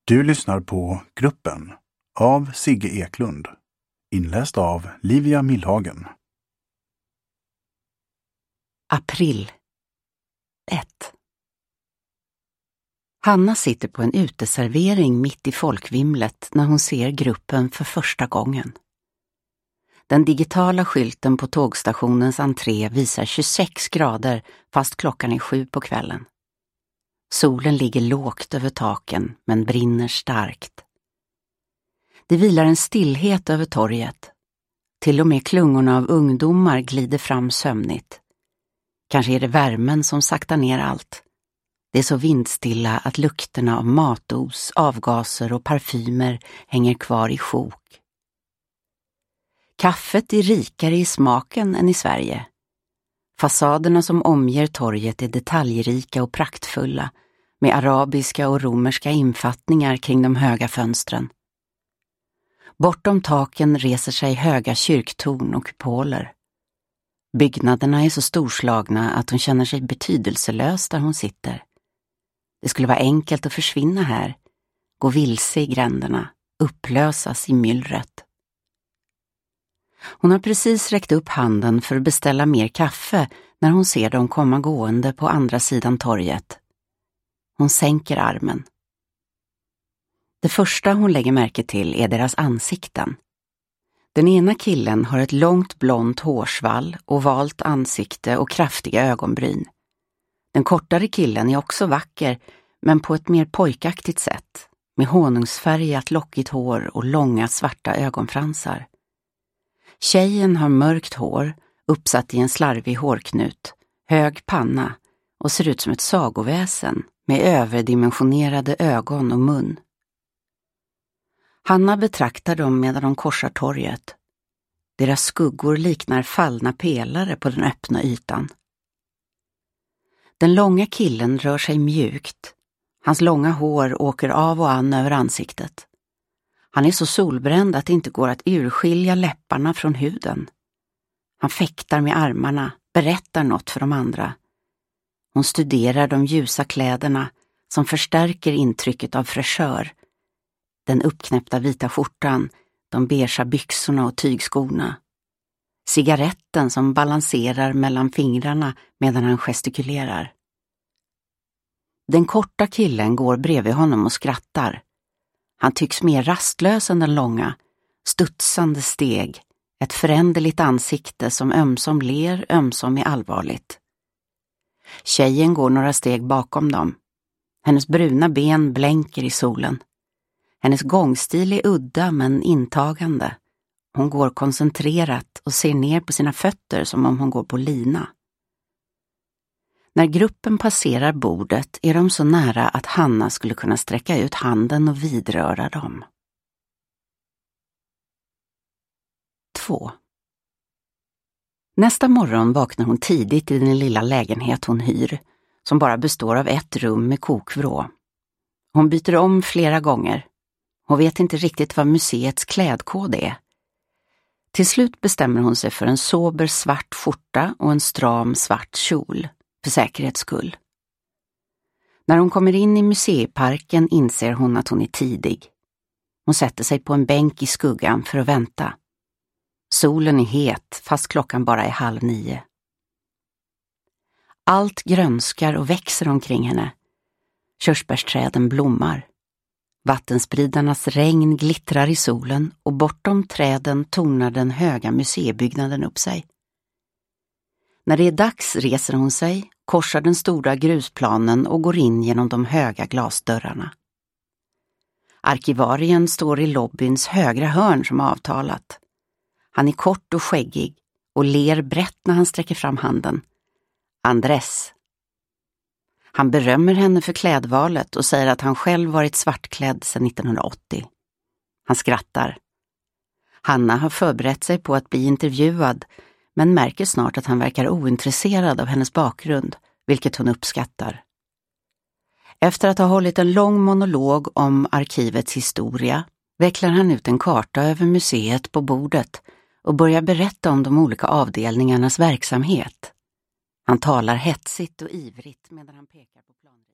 Du lyssnar på Gruppen av Sigge Eklund, inläst av Livia Millhagen. April 1. Hanna sitter på en uteservering mitt i folkvimlet när hon ser Gruppen för första gången. Den digitala skylten på tågstationens entré visar 26 grader fast klockan är 7 på kvällen. Solen ligger lågt över taken men brinner starkt. Det vilar en stillhet över torget. Till och med klungorna av ungdomar glider fram sömnigt. Kanske är det värmen som saktar ner allt. Det är så vindstilla att lukterna av matos, avgaser och parfymer hänger kvar i sjok. Kaffet är rikare i smaken än i Sverige. Fasaderna som omger torget är detaljrika och praktfulla, med arabiska och romerska infattningar kring de höga fönstren. Bortom taken reser sig höga kyrktorn och kupoler. Byggnaderna är så storslagna att hon känner sig betydelselös där hon sitter. Det skulle vara enkelt att försvinna här, gå vilse i gränderna, upplösas i myllret. Hon har precis räckt upp handen för att beställa mer kaffe när hon ser dem komma gående på andra sidan torget. Hon sänker armen. Det första hon lägger märke till är deras ansikten. Den ena killen har ett långt blont hårsvall, ovalt ansikte och kraftiga ögonbryn. Den kortare killen är också vacker, men på ett mer pojkaktigt sätt, med honungsfärgat lockigt hår och långa svarta ögonfransar. Tjejen har mörkt hår, uppsatt i en slarvig hårknut, hög panna och ser ut som ett sagoväsen med överdimensionerade ögon och mun. Hanna betraktar dem medan de korsar torget. Deras skuggor liknar fallna pelare på den öppna ytan. Den långa killen rör sig mjukt. Hans långa hår åker av och an över ansiktet. Han är så solbränd att det inte går att urskilja läpparna från huden. Han fäktar med armarna, berättar något för de andra. Hon studerar de ljusa kläderna som förstärker intrycket av fräschör. Den uppknäppta vita skjortan, de beigea byxorna och tygskorna. Cigaretten som balanserar mellan fingrarna medan han gestikulerar. Den korta killen går bredvid honom och skrattar. Han tycks mer rastlös än den långa, studsande steg, ett föränderligt ansikte som ömsom ler, ömsom är allvarligt. Tjejen går några steg bakom dem. Hennes bruna ben blänker i solen. Hennes gångstil är udda men intagande. Hon går koncentrerat och ser ner på sina fötter som om hon går på lina. När gruppen passerar bordet är de så nära att Hanna skulle kunna sträcka ut handen och vidröra dem. 2. Nästa morgon vaknar hon tidigt i den lilla lägenhet hon hyr, som bara består av ett rum med kokvrå. Hon byter om flera gånger. Hon vet inte riktigt vad museets klädkod är. Till slut bestämmer hon sig för en sober svart skjorta och en stram svart kjol, för säkerhets skull. När hon kommer in i museiparken inser hon att hon är tidig. Hon sätter sig på en bänk i skuggan för att vänta. Solen är het fast klockan bara är 8:30. Allt grönskar och växer omkring henne. Körsbärsträden blommar. Vattenspridarnas regn glittrar i solen och bortom träden tornar den höga museibyggnaden upp sig. När det är dags reser hon sig, korsar den stora grusplanen och går in genom de höga glasdörrarna. Arkivarien står i lobbyns högra hörn som avtalat. Han är kort och skäggig och ler brett när han sträcker fram handen. Andres. Han berömmer henne för klädvalet och säger att han själv varit svartklädd sedan 1980. Han skrattar. Hanna har förberett sig på att bli intervjuad, men märker snart att han verkar ointresserad av hennes bakgrund, vilket hon uppskattar. Efter att ha hållit en lång monolog om arkivets historia vecklar han ut en karta över museet på bordet och börjar berätta om de olika avdelningarnas verksamhet. Han talar hetsigt och ivrigt medan han pekar på planritningen.